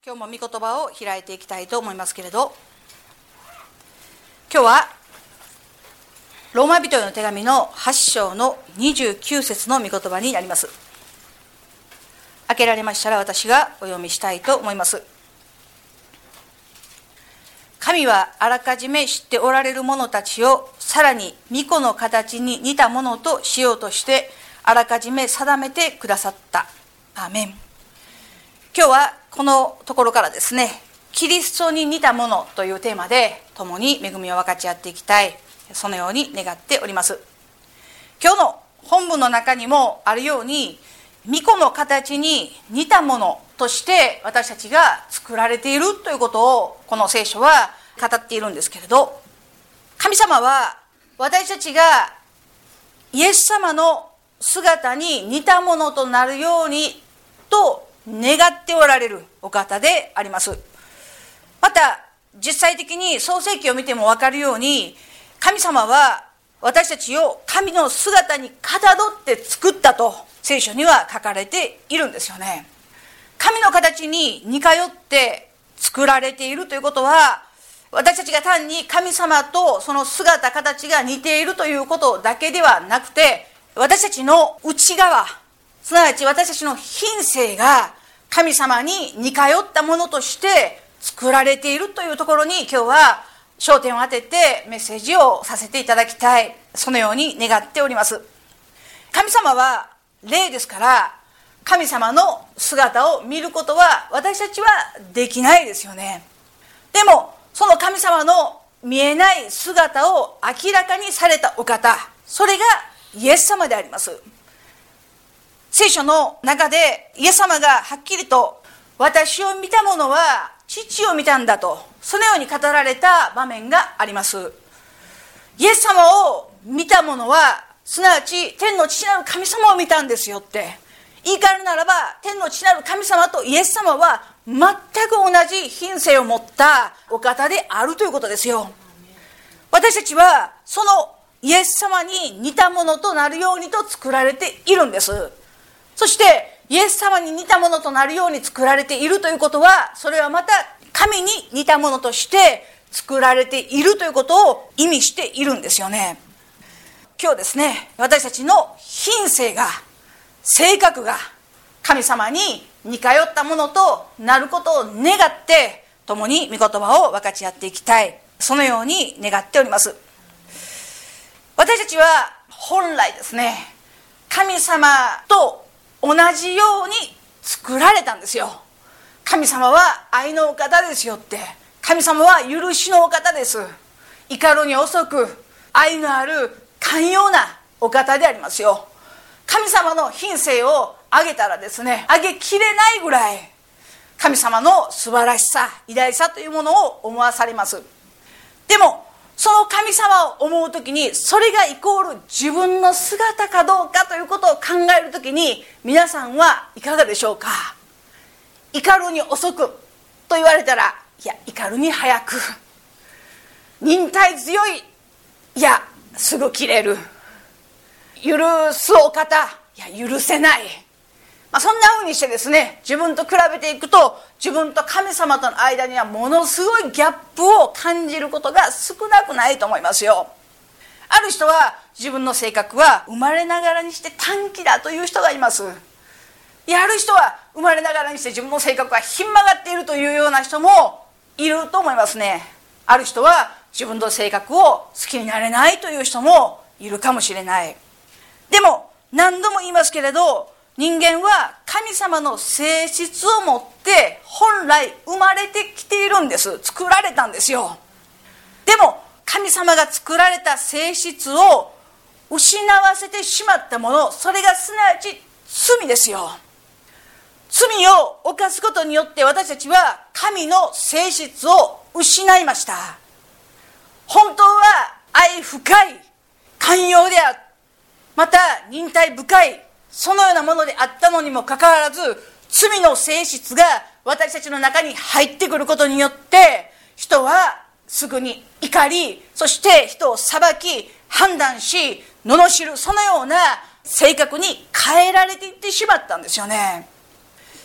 今日も御言葉を開いていきたいと思いますけれど、今日はローマ人への手紙の8章の29節の御言葉になります。開けられましたら私がお読みしたいと思います。神はあらかじめ知っておられる者たちをさらに御子の形に似たものとしようとしてあらかじめ定めてくださった。アーメン。今日はこのところからですね、キリストに似たものというテーマで共に恵みを分かち合っていきたい、そのように願っております。今日の本文の中にもあるように、御子の形に似たものとして私たちが作られているということをこの聖書は語っているんですけれど、神様は私たちがイエス様の姿に似たものとなるようにと願っておられるお方であります。また実際的に創世記を見ても分かるように、神様は私たちを神の姿にかたどって作ったと聖書には書かれているんですよね。神の形に似通って作られているということは、私たちが単に神様とその姿形が似ているということだけではなくて、私たちの内側、すなわち私たちの品性が神様に似通ったものとして作られているというところに今日は焦点を当ててメッセージをさせていただきたい、そのように願っております。神様は霊ですから、神様の姿を見ることは私たちはできないですよね。でもその神様の見えない姿を明らかにされたお方、それがイエス様であります。聖書の中でイエス様がはっきりと、私を見た者は父を見たんだと、そのように語られた場面があります。イエス様を見た者は、すなわち天の父なる神様を見たんですよって言い換えるならば、天の父なる神様とイエス様は全く同じ品性を持ったお方であるということですよ。私たちはそのイエス様に似たものとなるようにと作られているんです。そしてイエス様に似たものとなるように作られているということは、それはまた神に似たものとして作られているということを意味しているんですよね。今日ですね、私たちの品性が、性格が神様に似通ったものとなることを願って共に御言葉を分かち合っていきたい、そのように願っております。私たちは本来ですね、神様と同じように作られたんですよ。神様は愛のお方ですよって、神様は許しのお方です。怒るに遅く愛のある寛容なお方でありますよ。神様の品性を挙げたらですね、挙げきれないぐらい神様の素晴らしさ、偉大さというものを思わされます。でもその神様を思うときに、それがイコール自分の姿かどうかということを考えるときに、皆さんはいかがでしょうか。怒るに遅くと言われたら、いや怒るに早く。忍耐強い、いやすぐ切れる。許すお方、いや許せない。そんな風にしてですね、自分と比べていくと、自分と神様との間にはものすごいギャップを感じることが少なくないと思いますよ。ある人は自分の性格は生まれながらにして短気だという人がいます。ある人は生まれながらにして自分の性格がひん曲がっているというような人もいると思いますね。ある人は自分の性格を好きになれないという人もいるかもしれない。でも何度も言いますけれど、人間は神様の性質を持って本来生まれてきているんです。作られたんですよ。でも神様が作られた性質を失わせてしまったもの、それがすなわち罪ですよ。罪を犯すことによって私たちは神の性質を失いました。本当は愛深い、寛容である、また忍耐深い、そのようなものであったのにもかかわらず、罪の性質が私たちの中に入ってくることによって、人はすぐに怒り、そして人を裁き、判断し、罵る、そのような性格に変えられていってしまったんですよね。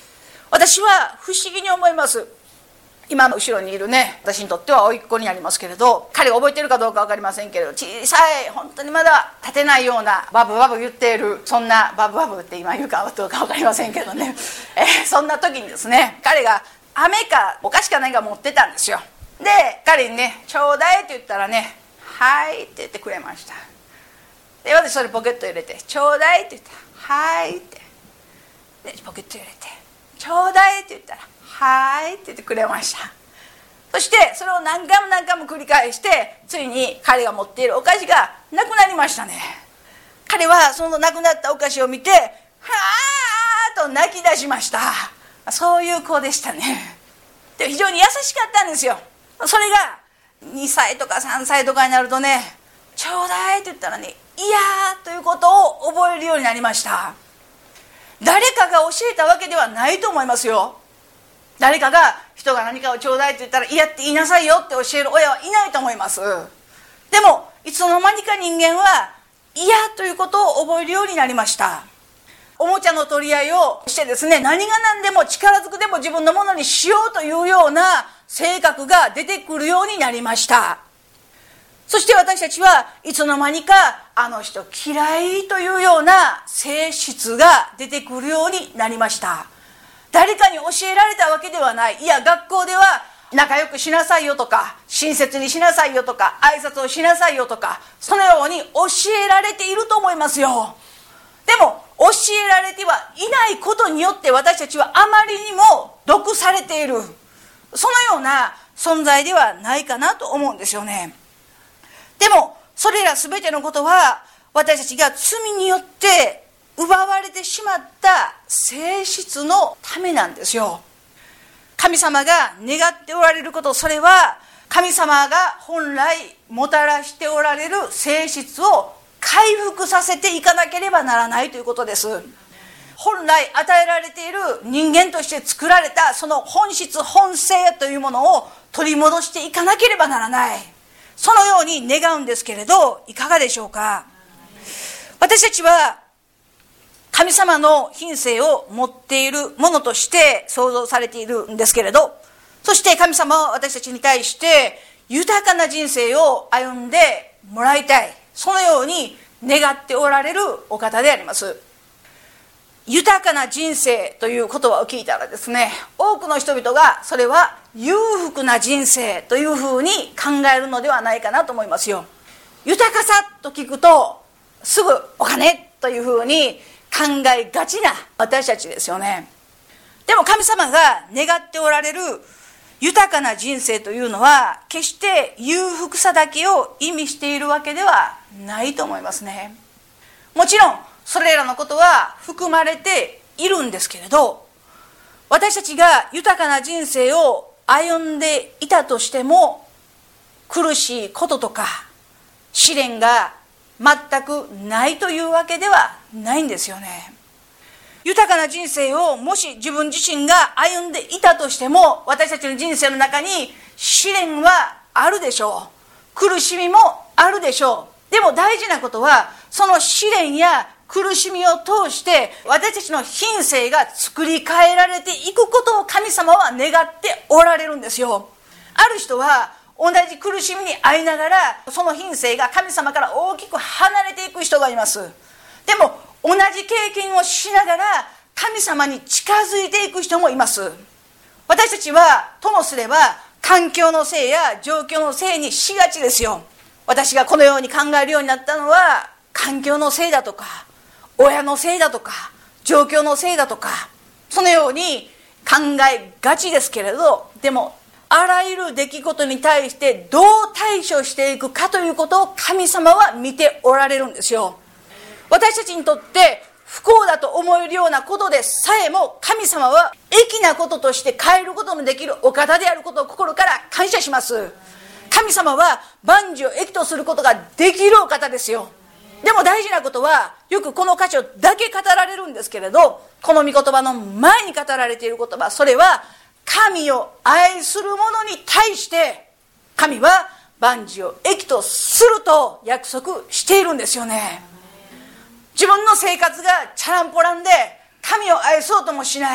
私は不思議に思います。今後ろにいるね、私にとっては甥っ子になりますけれど、彼が覚えてるかどうか分かりませんけれど、小さい本当にまだ立てないようなバブバブ言っている、そんなバブバブって今言うかどうか分かりませんけどね、そんな時にですね、彼が飴かお菓子か何か持ってたんですよ。で彼にね、ちょうだいって言ったらね、はいって言ってくれました。で私それポケット入れて、ちょうだいって言ったらはいって、でポケット入れて、ちょうだいって言ったらはいって言ってくれました。そしてそれを何回も何回も繰り返して、ついに彼が持っているお菓子がなくなりましたね。彼はそのなくなったお菓子を見て、はーと泣き出しました。そういう子でしたね。で非常に優しかったんですよ。それが2歳とか3歳とかになるとね、ちょうだいって言ったらね、いやーということを覚えるようになりました。誰かが教えたわけではないと思いますよ。誰かが人が何かをちょうだいって言ったら嫌って言いなさいよって教える親はいないと思います。でもいつの間にか人間は嫌ということを覚えるようになりました。おもちゃの取り合いをしてですね、何が何でも力ずくでも自分のものにしようというような性格が出てくるようになりました。そして私たちはいつの間にかあの人嫌いというような性質が出てくるようになりました。誰かに教えられたわけではない。いや学校では仲良くしなさいよとか、親切にしなさいよとか、挨拶をしなさいよとか、そのように教えられていると思いますよ。でも教えられてはいないことによって私たちはあまりにも毒されている、そのような存在ではないかなと思うんですよね。でもそれら全てのことは私たちが罪によって奪われてしまった性質のためなんですよ。神様が願っておられること、それは神様が本来もたらしておられる性質を回復させていかなければならないということです。本来与えられている人間として作られたその本質本性というものを取り戻していかなければならない、そのように願うんですけれど、いかがでしょうか。私たちは神様の品性を持っているものとして創造されているんですけれど、そして神様は私たちに対して豊かな人生を歩んでもらいたい、そのように願っておられるお方であります。豊かな人生という言葉を聞いたらですね、多くの人々がそれは裕福な人生というふうに考えるのではないかなと思いますよ。豊かさと聞くとすぐお金というふうに考えがちな私たちですよね。でも神様が願っておられる豊かな人生というのは決して裕福さだけを意味しているわけではないと思いますね。もちろんそれらのことは含まれているんですけれど、私たちが豊かな人生を歩んでいたとしても苦しいこととか試練が全くないというわけではないんですよね。豊かな人生をもし自分自身が歩んでいたとしても、私たちの人生の中に試練はあるでしょう、苦しみもあるでしょう。でも大事なことはその試練や苦しみを通して私たちの品性が作り変えられていくことを神様は願っておられるんですよ。ある人は同じ苦しみに遭いながらその品性が神様から大きく離れていく人がいます。でも同じ経験をしながら神様に近づいていく人もいます。私たちはともすれば環境のせいや状況のせいにしがちですよ。私がこのように考えるようになったのは環境のせいだとか親のせいだとか状況のせいだとか、そのように考えがちですけれど、でもあらゆる出来事に対してどう対処していくかということを神様は見ておられるんですよ。私たちにとって不幸だと思えるようなことでさえも神様は益なこととして変えることのできるお方であることを心から感謝します。神様は万事を益とすることができるお方ですよ。でも大事なことはよくこの箇所だけ語られるんですけれど、この御言葉の前に語られている言葉、それは神を愛する者に対して神は万事を益とすると約束しているんですよね。自分の生活がチャランポランで神を愛そうともしない、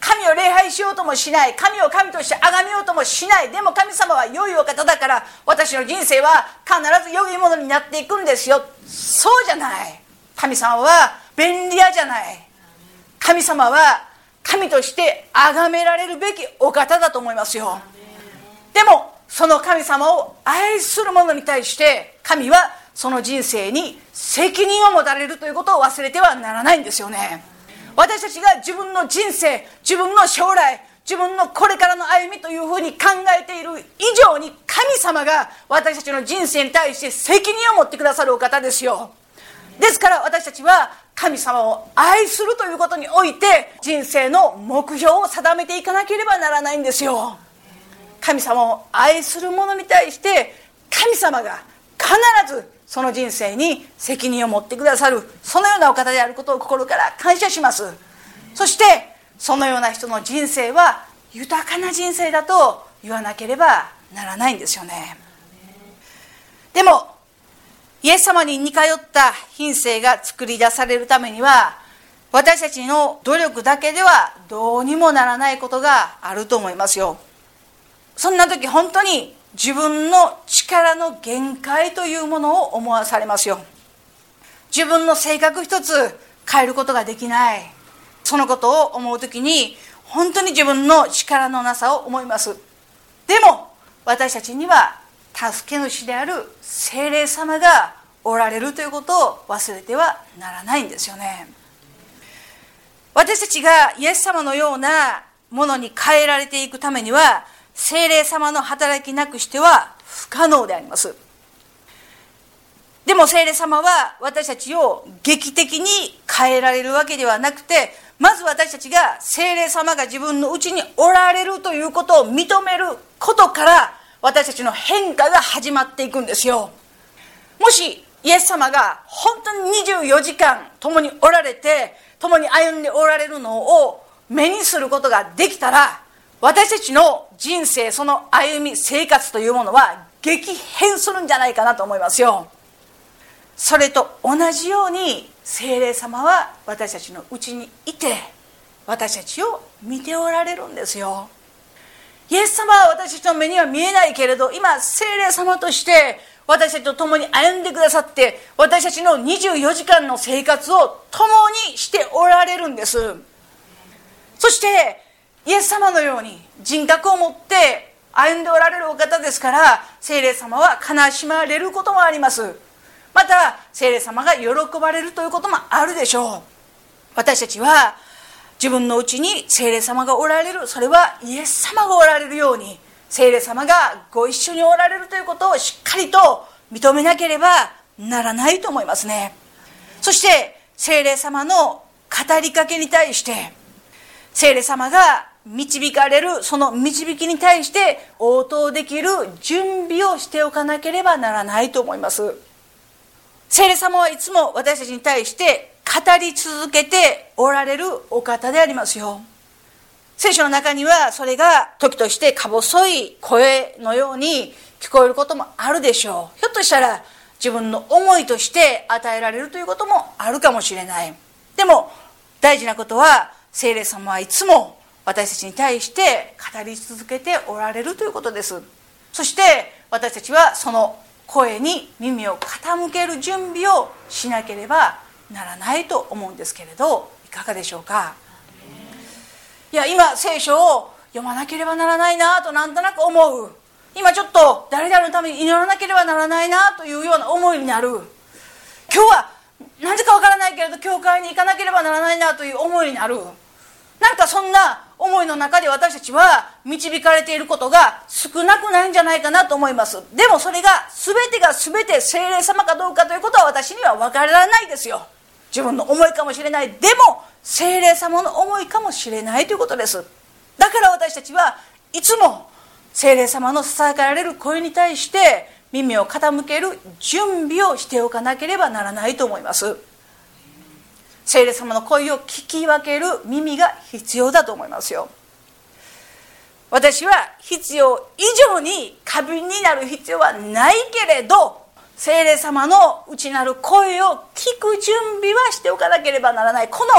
神を礼拝しようともしない。神を神として崇めようともしない。でも神様は良いお方だから私の人生は必ず良いものになっていくんですよ。そうじゃない。神様は便利屋じゃない。神様は神として崇められるべきお方だと思いますよ。でもその神様を愛する者に対して神はその人生に責任を持たれるということを忘れてはならないんですよね。私たちが自分の人生、自分の将来、自分のこれからの歩みというふうに考えている以上に神様が私たちの人生に対して責任を持ってくださるお方ですよ。ですから私たちは神様を愛するということにおいて人生の目標を定めていかなければならないんですよ。神様を愛する者に対して神様が必ずその人生に責任を持ってくださる、そのようなお方であることを心から感謝します。そしてそのような人の人生は豊かな人生だと言わなければならないんですよね。でもイエス様に似通った品性が作り出されるためには私たちの努力だけではどうにもならないことがあると思いますよ。そんな時本当に自分の力の限界というものを思わされますよ。自分の性格一つ変えることができない、そのことを思うときに本当に自分の力のなさを思います。でも私たちには助け主である聖霊様がおられるということを忘れてはならないんですよね。私たちがイエス様のようなものに変えられていくためには聖霊様の働きなくしては不可能であります。でも聖霊様は私たちを劇的に変えられるわけではなくて、まず私たちが聖霊様が自分のうちにおられるということを認めることから私たちの変化が始まっていくんですよ。もしイエス様が本当に24時間共におられて共に歩んでおられるのを目にすることができたら、私たちの人生、その歩み、生活というものは激変するんじゃないかなと思いますよ。それと同じように聖霊様は私たちのうちにいて私たちを見ておられるんですよ。イエス様は私たちの目には見えないけれど、今聖霊様として私たちと共に歩んでくださって私たちの24時間の生活を共にしておられるんです。そしてイエス様のように人格を持って歩んでおられるお方ですから、聖霊様は悲しまれることもあります。また聖霊様が喜ばれるということもあるでしょう。私たちは自分のうちに聖霊様がおられる、それはイエス様がおられるように聖霊様がご一緒におられるということをしっかりと認めなければならないと思いますね。そして聖霊様の語りかけに対して聖霊様が導かれる、その導きに対して応答できる準備をしておかなければならないと思います。聖霊様はいつも私たちに対して語り続けておられるお方でありますよ。聖書の中にはそれが時としてか細い声のように聞こえることもあるでしょう。ひょっとしたら自分の思いとして与えられるということもあるかもしれない。でも大事なことは聖霊様はいつも私たちに対して語り続けておられるということです。そして私たちはその声に耳を傾ける準備をしなければならないと思うんですけれど、いかがでしょうか。いや、今聖書を読まなければならないなとなんとなく思う。今ちょっと誰々のために祈らなければならないなというような思いになる。今日はなぜかわからないけれど教会に行かなければならないなという思いになる。なんかそんな思いの中で私たちは導かれていることが少なくないんじゃないかなと思います。でもそれが全てが全て聖霊様かどうかということは私には分からないですよ。自分の思いかもしれない。でも聖霊様の思いかもしれないということです。だから私たちはいつも聖霊様のささやかれる声に対して耳を傾ける準備をしておかなければならないと思います。聖霊様の声を聞き分ける耳が必要だと思いますよ。私は必要以上に過敏になる必要はないけれど、聖霊様の内なる声を聞く準備はしておかなければならない。この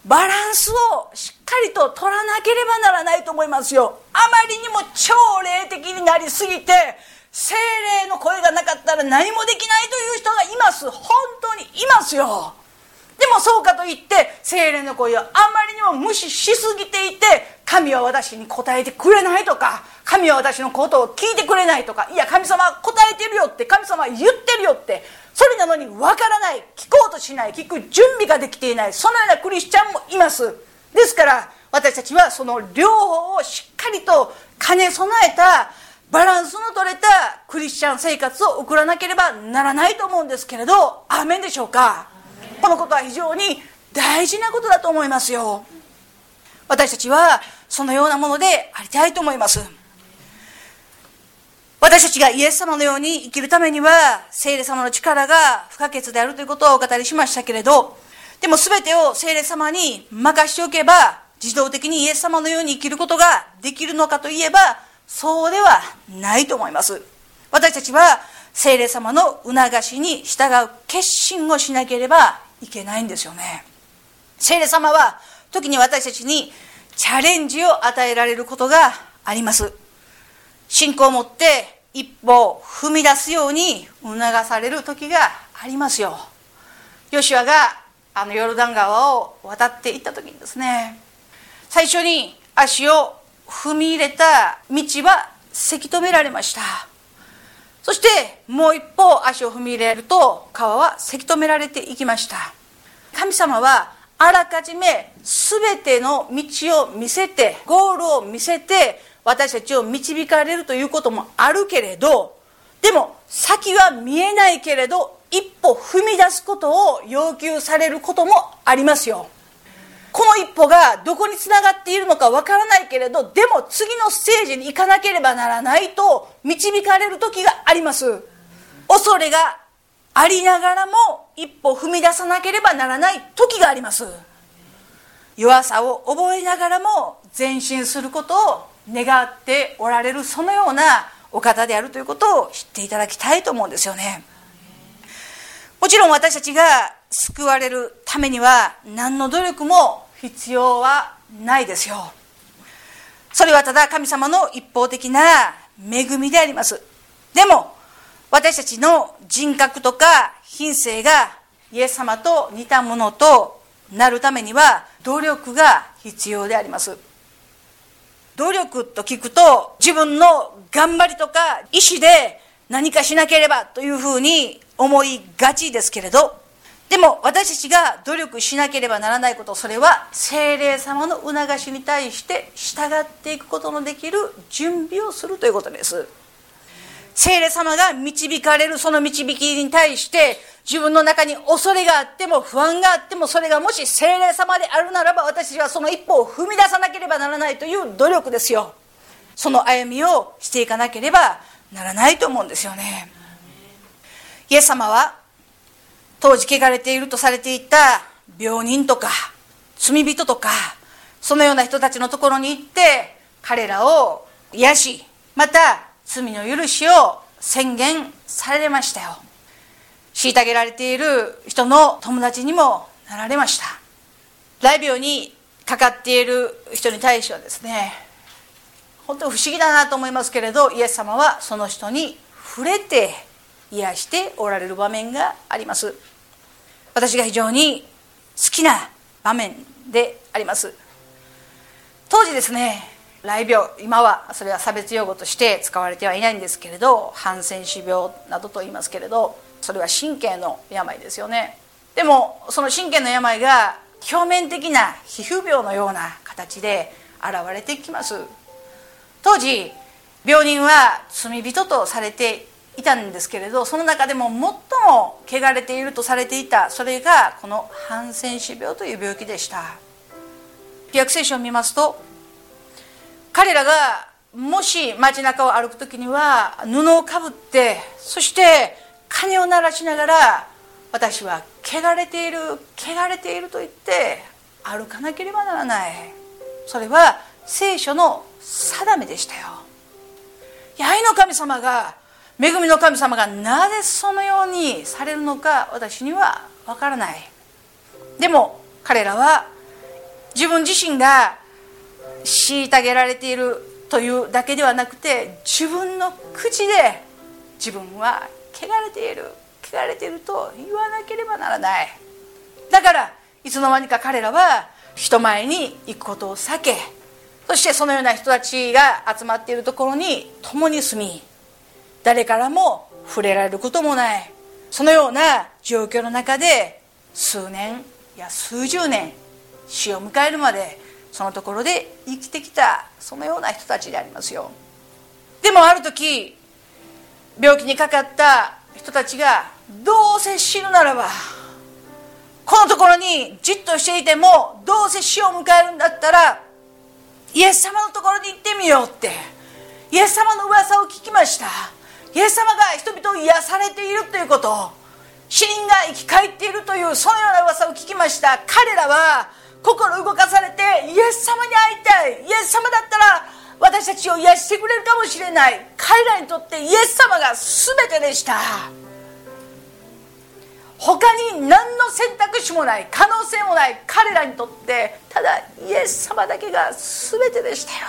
バランスをしっかりと取らなければならないと思いますよ。あまりにも超霊的になりすぎて、聖霊の声がなかったら何もできないという人がいます。本当にいますよ。でもそうかといって聖霊の声をあまりにも無視しすぎていて、神は私に答えてくれないとか、神は私のことを聞いてくれないとか、いや神様は答えてるよって、神様は言ってるよって、それなのにわからない、聞こうとしない、聞く準備ができていない、そのようなクリスチャンもいます。ですから私たちはその両方をしっかりと兼ね備えたバランスの取れたクリスチャン生活を送らなければならないと思うんですけれど、アーメンでしょうか。このことは非常に大事なことだと思いますよ。私たちはそのようなものでありたいと思います。私たちがイエス様のように生きるためには聖霊様の力が不可欠であるということをお語りしましたけれど、でも全てを聖霊様に任しておけば自動的にイエス様のように生きることができるのかといえば、そうではないと思います。私たちは聖霊様の促しに従う決心をしなければいけないんですよね。聖霊様は時に私たちにチャレンジを与えられることがあります。信仰を持って一歩踏み出すように促される時がありますよ。ヨシュアがヨルダン川を渡っていった時にですね、最初に足を踏み入れた道はせき止められました。そしてもう一歩足を踏み入れると川はせき止められていきました。神様はあらかじめ全ての道を見せて、ゴールを見せて私たちを導かれるということもあるけれど、でも先は見えないけれど一歩踏み出すことを要求されることもありますよ。この一歩がどこにつながっているのかわからないけれど、でも次のステージに行かなければならないと導かれる時があります。恐れがありながらも一歩踏み出さなければならない時があります。弱さを覚えながらも前進することを願っておられる、そのようなお方であるということを知っていただきたいと思うんですよね。もちろん私たちが救われるためには何の努力も必要はないですよ。それはただ神様の一方的な恵みであります。でも私たちの人格とか品性がイエス様と似たものとなるためには努力が必要であります。努力と聞くと自分の頑張りとか意志で何かしなければというふうに思いがちですけれど、でも私たちが努力しなければならないこと、それは聖霊様の促しに対して従っていくことのできる準備をするということです。聖霊様が導かれるその導きに対して自分の中に恐れがあっても不安があっても、それがもし聖霊様であるならば私たちはその一歩を踏み出さなければならないという努力ですよ。その歩みをしていかなければならないと思うんですよね。イエス様は当時汚れているとされていた病人とか罪人とかそのような人たちのところに行って彼らを癒し、また罪の許しを宣言されましたよ。虐げられている人の友達にもなられました。雷病にかかっている人に対してはですね、本当に不思議だなと思いますけれど、イエス様はその人に触れて癒しておられる場面があります。私が非常に好きな場面であります。当時ですね、雷病、今はそれは差別用語として使われてはいないんですけれど、ハンセン氏病などと言いますけれど、それは神経の病ですよね。でもその神経の病が表面的な皮膚病のような形で現れてきます。当時病人は罪人とされていたんですけれど、その中でも最も汚れているとされていた、それがこのハンセン氏病という病気でした。旧約聖書を見ますと、彼らがもし街中を歩くときには布をかぶって、そして鐘を鳴らしながら、私は汚れていると言って歩かなければならない。それは聖書の定めでしたよ。愛の神様が、恵みの神様がなぜそのようにされるのか私にはわからない。でも彼らは自分自身が虐げられているというだけではなくて、自分の口で自分は汚れていると言わなければならない。だからいつの間にか彼らは人前に行くことを避け、そしてそのような人たちが集まっているところに共に住み、誰からも触れられることもない、そのような状況の中で数年や数十年死を迎えるまでそのところで生きてきた、そのような人たちでありますよ。でもある時病気にかかった人たちが、どうせ死ぬならばこのところにじっとしていてもどうせ死を迎えるんだったらイエス様のところに行ってみようって、イエス様の噂を聞きました。イエス様が人々を癒されているということ、死人が生き返っているという、そのような噂を聞きました。彼らは心動かされて、イエス様に会いたい、イエス様だったら私たちを癒してくれるかもしれない。彼らにとってイエス様が全てでした。他に何の選択肢もない、可能性もない彼らにとって、ただイエス様だけが全てでしたよ。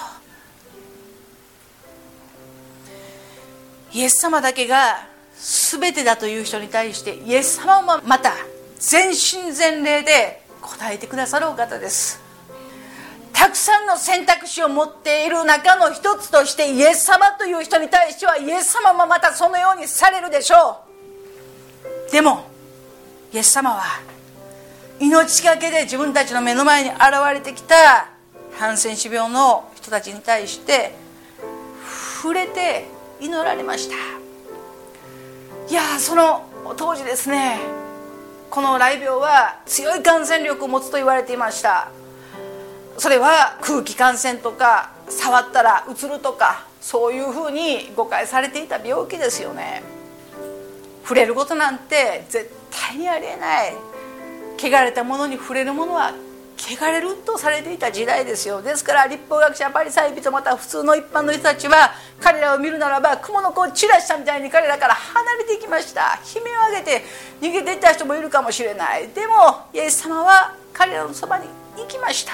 イエス様だけが全てだという人に対して、イエス様もまた全身全霊で答えてくださるお方です。たくさんの選択肢を持っている中の一つとして、イエス様という人に対してはイエス様もまたそのようにされるでしょう。でもイエス様は命がけで自分たちの目の前に現れてきたハンセン氏病の人たちに対して触れて祈られました。いや、その当時ですね、この雷病は強い感染力を持つと言われていました。それは空気感染とか触ったらうつるとか、そういうふうに誤解されていた病気ですよね。触れることなんて絶対にありえない。汚れたものに触れるものは汚れるとされていた時代ですよ。ですから律法学者、パリサイ人、また普通の一般の人たちは彼らを見るならば蜘蛛の子を散らしたみたいに彼らから離れていきました。悲鳴を上げて逃げていった人もいるかもしれない。でもイエス様は彼らのそばに行きました。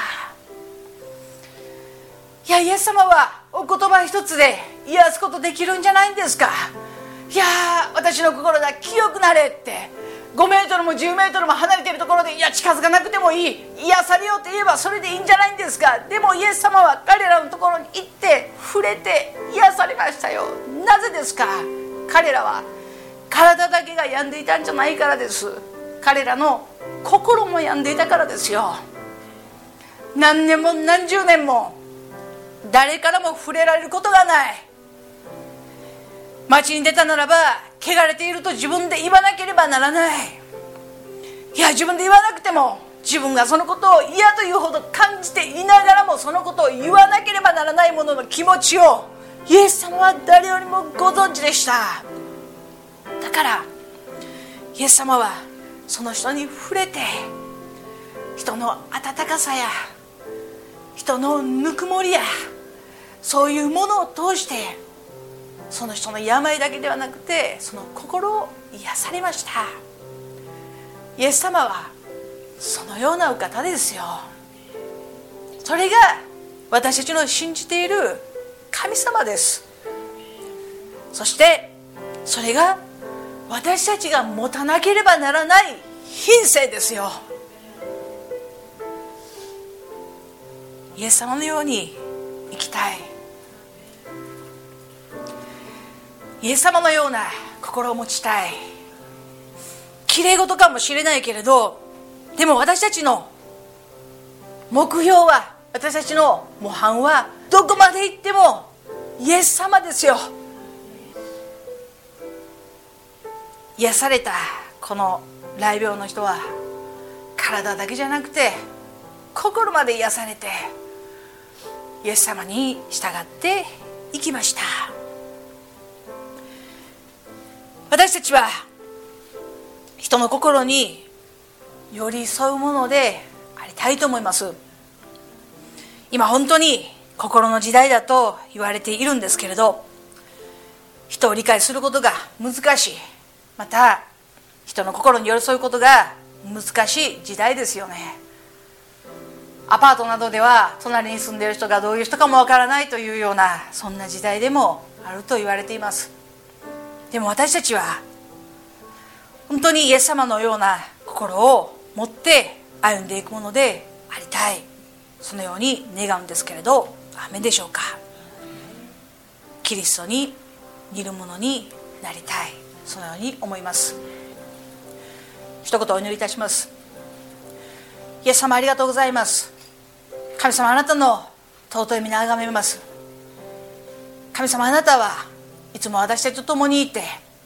いや、イエス様はお言葉一つで癒すことできるんじゃないんですか。いや、私の心が清くなれって、5メートルも10メートルも離れているところで、いや近づかなくてもいい、癒されようと言えばそれでいいんじゃないんですか。でもイエス様は彼らのところに行って触れて癒されましたよ。なぜですか。彼らは体だけが病んでいたんじゃないからです。彼らの心も病んでいたからですよ。何年も何十年も誰からも触れられることがない。街に出たならば汚れていると自分で言わなければならない。いや、自分で言わなくても自分がそのことを嫌というほど感じていながらも、そのことを言わなければならないものの気持ちをイエス様は誰よりもご存知でした。だからイエス様はその人に触れて、人の温かさや人のぬくもりやそういうものを通して、その人の病だけではなくてその心を癒されました。イエス様はそのようなお方ですよ。それが私たちの信じている神様です。そしてそれが私たちが持たなければならない品性ですよ。イエス様のように生きたい、イエス様のような心を持ちたい。きれい事かもしれないけれど、でも私たちの目標は、私たちの模範はどこまで行ってもイエス様ですよ。癒されたこの雷病の人は体だけじゃなくて心まで癒されてイエス様に従っていきました。私たちは人の心に寄り添うものでありたいと思います。今本当に心の時代だと言われているんですけれど、人を理解することが難しい、また人の心に寄り添うことが難しい時代ですよね。 アパートなどでは隣に住んでいる人がどういう人かもわからないというような、そんな時代でもあると言われています。でも私たちは本当にイエス様のような心を持って歩んでいくものでありたい、そのように願うんですけれど、アーメンでしょうか。キリストに似るものになりたい、そのように思います。一言お祈りいたします。イエス様ありがとうございます。神様、あなたの尊い皆をあがめます。神様、あなたはいつも私たちと共にいて、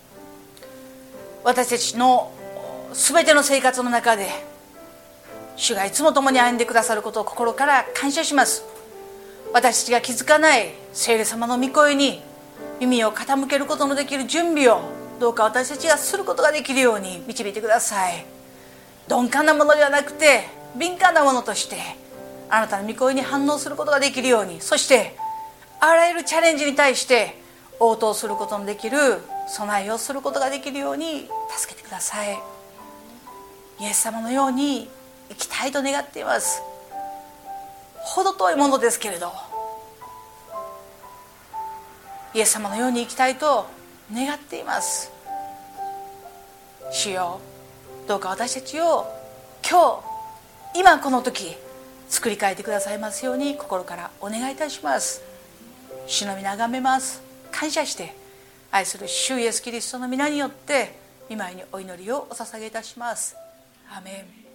私たちの全ての生活の中で主がいつも共に歩んでくださることを心から感謝します。私たちが気づかない聖霊様の御声に耳を傾けることのできる準備をどうか私たちがすることができるように導いてください。鈍感なものではなくて敏感なものとしてあなたの御声に反応することができるように、そしてあらゆるチャレンジに対して応答することのできる備えをすることができるように助けてください。イエス様のように生きたいと願っています。程遠いものですけれど、イエス様のように生きたいと願っています。主よ、どうか私たちを今日今この時作り変えてくださいますように心からお願いいたします。主の皆を崇めます。感謝して愛する主イエスキリストの皆によって御前にお祈りをお捧げいたします。アーメン。